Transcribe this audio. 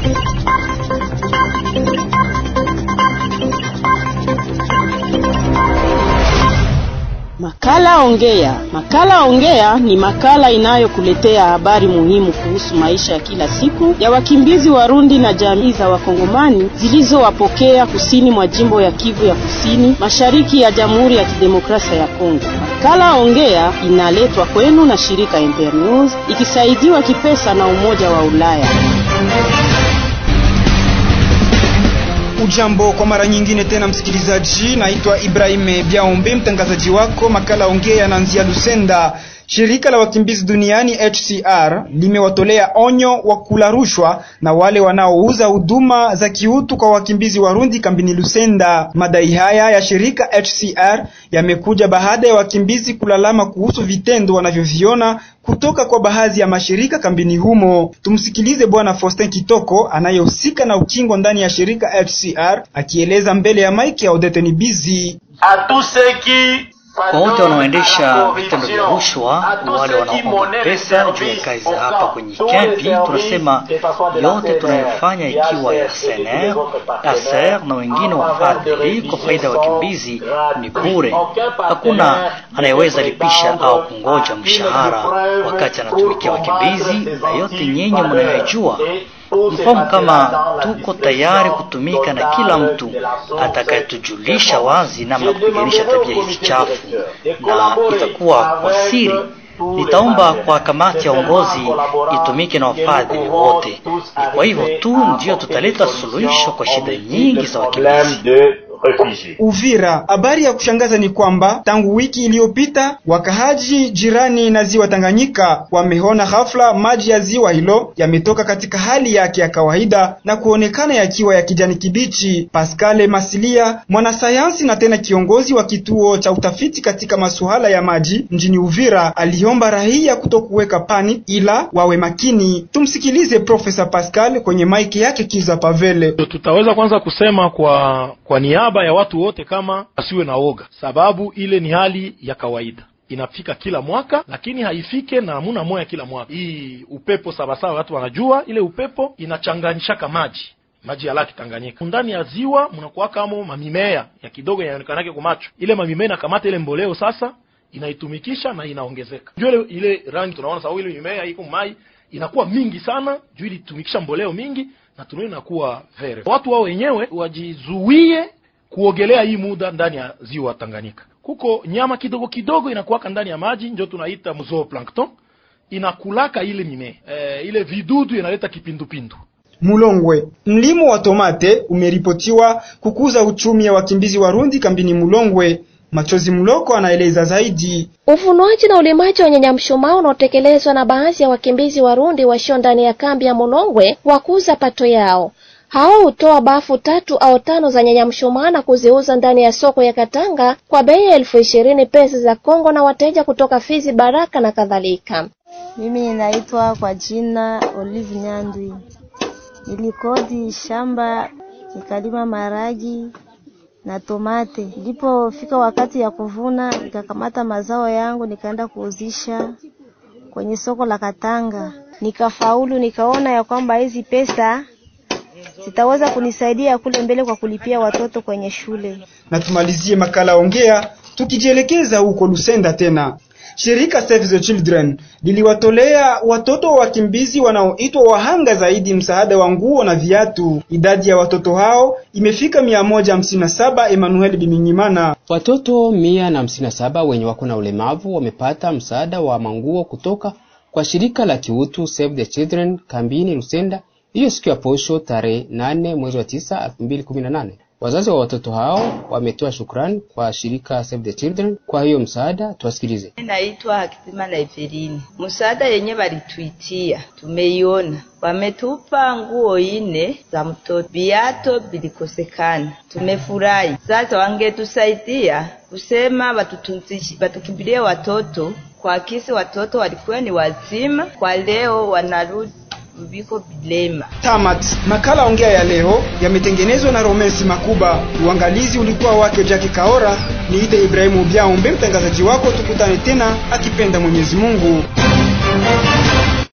Makala Ongea. Makala Ongea ni makala inayokuletea habari muhimu kuhusu maisha ya kila siku ya wakimbizi Warundi na jamii za Wakongomani zilizowapokea kusini mwa jimbo ya Kivu ya Kusini, mashariki ya Jamhuri ya Kidemokrasia ya Kongo. Makala Ongea inaletwa kwenu na shirika Internews ikisaidiwa kipesa na Umoja wa Ulaya. Ujambo kwa mara nyingine tena msikilizaji, naitwa Ibrahim Biaombe, mtangazaji wako. Makala Ongea yanaanzia Lusenda. Shirika la wakimbizi duniani HCR limewatolea onyo wa kula rushwa na wale wanaouza huduma za kiutu kwa wakimbizi Warundi kambini Lusenda. Madai haya ya shirika HCR yamekuja baada ya wakimbizi kulalama kuhusu vitendo wanavyoviona kutoka kwa baadhi ya mashirika kambini humo. Tumsikilize Bwana Faustin Kitoko anayehusika na ukingo ndani ya shirika HCR akieleza mbele ya mike ya Odete Nibizi. Kwa wote wanaoendesha vitendo vya rushwa, wale wanaomba pesa juu ya kazi za hapa kwenye kampi, tunasema yote tunayofanya ikiwa ya SNR, ASER na wengine wafadhili kwa faida ya wakimbizi ni bure. Hakuna anayeweza lipisha au kungoja mshahara wakati anatumikia wakimbizi, na yote nyenye mnayojua. Mfahamu kama tuko tayari kutumika na kila mtu atakayetujulisha wazi namna kupiganisha tabia hizi chafu, na itakuwa kwa siri. Nitaomba kwa kamati ya uongozi itumike na wafadhili wote. Ni kwa hivyo tu ndio tutaleta suluhisho kwa shida nyingi za wakimbizi. Uvira. Habari ya kushangaza ni kwamba tangu wiki iliyopita wakahaji jirani na ziwa Tanganyika wameona ghafla maji ya ziwa hilo yametoka katika hali yake ya kawaida na kuonekana yakiwa ya kijani kibichi. Pascal Masilia, mwanasayansi na tena kiongozi wa kituo cha utafiti katika masuala ya maji mjini Uvira, aliomba raia kutokuweka pani ila wawe makini. Tumsikilize Profesa Pascal kwenye maiki yake Kiza Pavele. Tutaweza kwanza kusema kwa niaba ya watu wote kama asiwe na oga, sababu ile ni hali ya kawaida, inafika kila mwaka, lakini haifike na hamuna moya kila mwaka. Hii upepo sabasawa, watu wanajua ile upepo inachanganyishaka maji ya Lake Tanganyika. Ndani ya ziwa mnakuwa kama mamimea ya kidogo yanayonekanake kwa macho, ile mamimea inakamata ile mboleo sasa inaitumikisha na inaongezeka. Ndio ile rangi tunaona sababu ile mimea iko mai inakuwa mingi sana juu ilitumikisha mboleo mingi na tunaona inakuwa vere. Watu wao wenyewe wajizuie kuogelea hii muda ndani ya ziwa Tanganyika. Kuko nyama kidogo kidogo inakuwa ndani ya maji, ndio tunaita zooplankton, inakulaka ile mimea. Ile vidudu inaleta kipindupindu. Mulongwe. Mlimo wa tomate umeripotiwa kukuza uchumi ya wakimbizi Warundi kambini Mulongwe. Machozi Muloko anaeleza zaidi. Uvunaji na ulimaji wa nyanyamshuma unaotekelezwa na baadhi ya wakimbizi Warundi washio ndani ya kambi ya Mulongwe wakuza pato yao. Hao hutoa bafu 3 au 5 za nyanyamshuma na kuziuza ndani ya soko ya Katanga kwa bei ya 20,000 pesa za Kongo na wateja kutoka Fizi, Baraka na kadhalika. Mimi ninaitwa kwa jina Olive Nyandwi. Nilikodi shamba nikalima maragi na tomate. Ndipo fika wakati ya kuvuna, nikakamata mazao yangu nikaenda kuuzisha kwenye soko la Katanga. Nikafaulu, nikaona ya kwamba hizi pesa zitaweza kunisaidia kule mbele kwa kulipia watoto kwenye shule. Na tumalizie makala Ongea tukijielekeza huko Lusenda tena. Shirika Save the Children liliwatolea watoto wa wakimbizi wanaoitwa wahanga zaidi msaada wa nguo na viatu. Idadi ya watoto hao imefika 157. Emmanuel Biminyimana. Watoto 157 wenye wako na ulemavu wamepata msaada wa manguo kutoka kwa shirika la kiutu Save the Children kambini Lusenda, hiyo siku ya posho tarehe 8 mwezi wa 9 2018. Wazazi wa watoto hao wametoa shukrani kwa shirika Save the Children kwa hiyo msaada. Tuwasikilize. Naitwa Hakizimana Everini. Msaada yenye walituitia tumeiona. Wametupa nguo 4 za mtoto, viatu vilikosekana. Tumefurahi. Sasa wangetusaidia kusema watukimbilie watoto, kwa kisi watoto walikuwa ni wazima, kwa leo wanarudi viko bilema. Tamat. Makala Ongea ya leo yametengenezwa na Romesi Makuba. Uangalizi ulikuwa wake Jackie Kaora. Niite Ibrahimu Biaombe, mtangazaji wako. Tukutane tena akipenda Mwenyezi Mungu.